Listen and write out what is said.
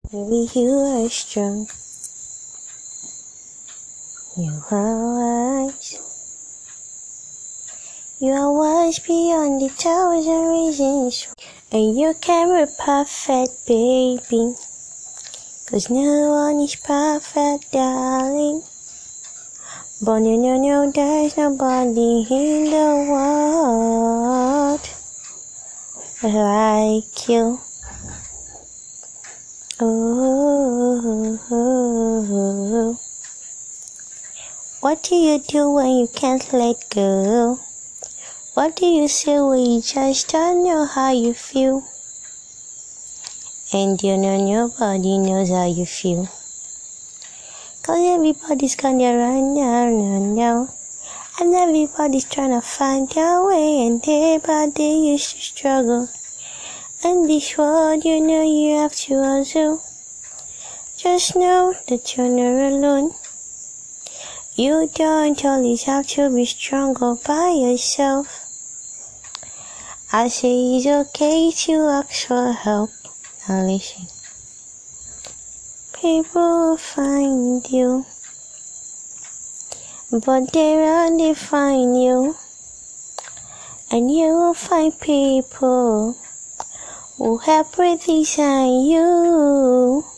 Maybe you are strong. You are wise. You are wise beyond 1,000 reasons. And you can be perfect, baby. 'Cause no one is perfect, darling. But you know there's nobody in the world like you. Oh, what do you do when you can't let go? What do you say when you just don't know how you feel? And you know nobody knows how you feel. 'Cause everybody's kinda run now. And everybody's trying to find their way, and everybody used to struggle. In this world, you know you have to hustle. Just know that you're not alone. You don't always have to be strong all by yourself. I say it's okay to ask for help. Now listen. People will find you, but they won't find you. And you will find people who help redesign you.